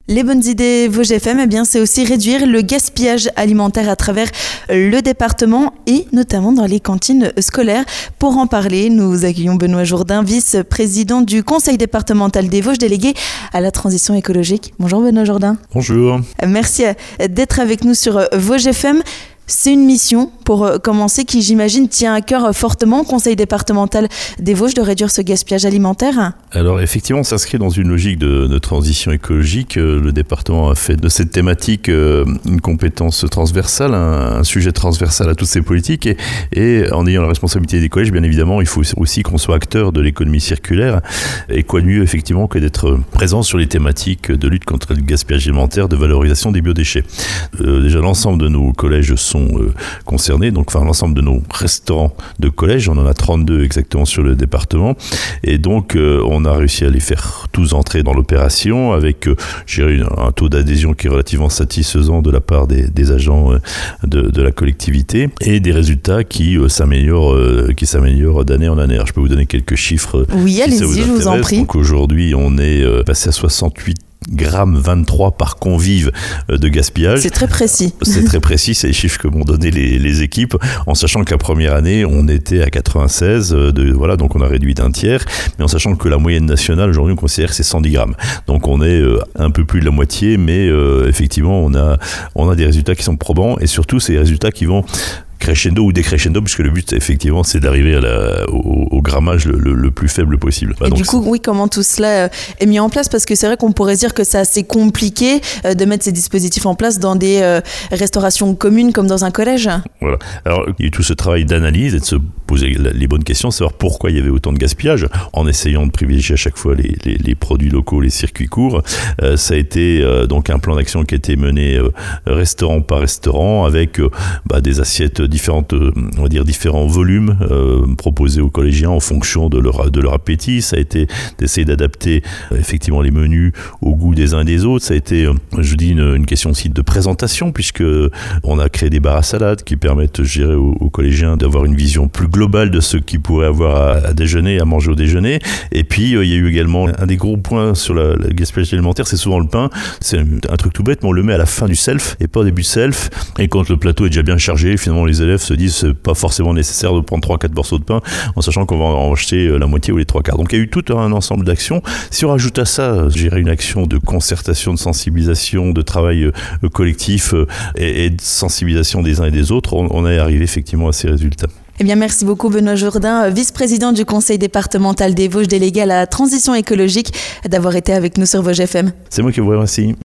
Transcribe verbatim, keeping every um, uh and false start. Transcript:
Les bonnes idées Vosges F M, eh bien, c'est aussi réduire le gaspillage alimentaire à travers le département et notamment dans les cantines scolaires. Pour en parler, nous accueillons Benoît Jourdain, vice-président du conseil départemental des Vosges, délégué à la transition écologique. Bonjour Benoît Jourdain. Bonjour. Merci d'être avec nous sur Vosges F M. C'est une mission, pour commencer, qui, j'imagine, tient à cœur fortement au conseil départemental des Vosges de réduire ce gaspillage alimentaire. Alors effectivement, on s'inscrit dans une logique de, de transition écologique. Le département a fait de cette thématique une compétence transversale, un, un sujet transversal à toutes ces politiques. Et, et en ayant la responsabilité des collèges, bien évidemment, il faut aussi qu'on soit acteur de l'économie circulaire. Et quoi de mieux, effectivement, que d'être présent sur les thématiques de lutte contre le gaspillage alimentaire, de valorisation des biodéchets. Euh, déjà, l'ensemble de nos collèges sont Euh, concernés, donc enfin l'ensemble de nos restaurants de collège, on en a trente-deux exactement sur le département, et donc euh, on a réussi à les faire tous entrer dans l'opération avec euh, j'ai un taux d'adhésion qui est relativement satisfaisant de la part des, des agents euh, de, de la collectivité et des résultats qui euh, s'améliorent euh, qui s'améliorent d'année en année. Alors, je peux vous donner quelques chiffres. Oui, si allez-y, je vous en prie. Donc aujourd'hui on est euh, passé à soixante-huit grammes vingt-trois par convive de gaspillage. C'est très précis. C'est très précis, c'est les chiffres que m'ont donné les, les équipes, en sachant que la première année, on était à quatre-vingt-seize, de, voilà, donc on a réduit d'un tiers, mais en sachant que la moyenne nationale, aujourd'hui, on considère que c'est cent dix grammes. Donc on est euh, un peu plus de la moitié, mais euh, effectivement, on a, on a des résultats qui sont probants, et surtout, c'est des résultats qui vont crescendo ou décrescendo, puisque le but, effectivement, c'est d'arriver à la, au, au grammage le, le, le plus faible possible. Et donc, du coup, oui, comment tout cela est mis en place? Parce que c'est vrai qu'on pourrait dire que c'est assez compliqué de mettre ces dispositifs en place dans des euh, restaurations communes comme dans un collège. Voilà. Alors, il y a eu tout ce travail d'analyse et de se poser les bonnes questions, savoir pourquoi il y avait autant de gaspillage, en essayant de privilégier à chaque fois les, les, les produits locaux, les circuits courts. Euh, ça a été euh, donc un plan d'action qui a été mené euh, restaurant par restaurant, avec euh, bah, des assiettes différentes, on va dire différents volumes euh, proposés aux collégiens en fonction de leur de leur appétit. Ça a été d'essayer d'adapter euh, effectivement les menus au goût des uns et des autres. Ça a été, euh, je dis, une, une question aussi de présentation, puisque on a créé des bars à salade qui permettent, je dirais, aux, aux collégiens d'avoir une vision plus globale de ce qu'ils pourraient avoir à, à déjeuner, à manger au déjeuner. Et puis euh, il y a eu également un des gros points sur la, la gaspillage alimentaire, c'est souvent le pain. C'est un truc tout bête, mais on le met à la fin du self et pas au début du self. Et quand le plateau est déjà bien chargé, finalement les élèves se disent c'est pas forcément nécessaire de prendre trois quatre morceaux de pain en sachant qu'on va en acheter la moitié ou les trois quarts. Donc il y a eu tout un ensemble d'actions. Si on rajoute à ça, je dirais, une action de concertation, de sensibilisation, de travail collectif et, et de sensibilisation des uns et des autres, on, on est arrivé effectivement à ces résultats. Eh bien, merci beaucoup Benoît Jourdain, vice-président du conseil départemental des Vosges, délégué à la transition écologique, d'avoir été avec nous sur Vosges F M. C'est moi qui vous remercie.